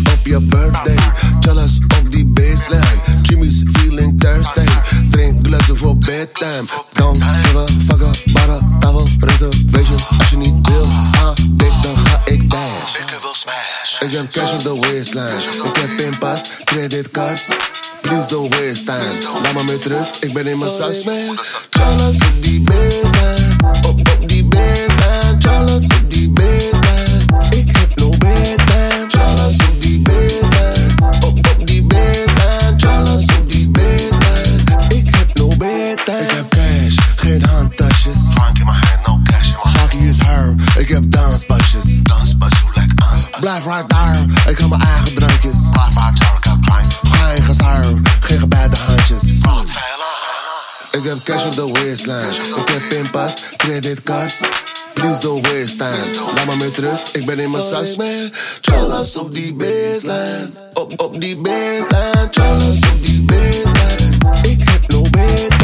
op je birthday. Challenge op die baseline. Jimmy's feeling thirsty. Drink glazen voor bedtime. Don't give a fuck about a tafel reservation. Als je niet wil, bitch, dan ga ik dash. Ik wil smash. Ik heb cash op de waistline. Ik heb pinpas, creditcards. Please don't waste time. Laat me met rust, ik ben in mijn sas, man. Challenge op die baseline. Op die baseline. Challenge op die baseline. Ik heb no bedtime. Challenge op die baseline. Op die baseline. Challenge op die baseline. Ik heb no bedtime. Ik heb cash, geen handtasjes. Frank in mijn hand, no cash in mijn hand. Hockey is her, ik heb danspasjes. Danspas, you like us. Blijf right daar, ik heb mijn eigen drankjes. Waar, ik heb drank. Geen gezaar, geen gebeide handjes. Brood, vela. Ik heb cash op de waistline. Ik heb pinpas, creditcards. Please don't waste time. Laat me met rust, ik ben in mijn sas, man. Challenge op die baseline. Op die baseline. Challenge op die baseline. Ik heb no bed.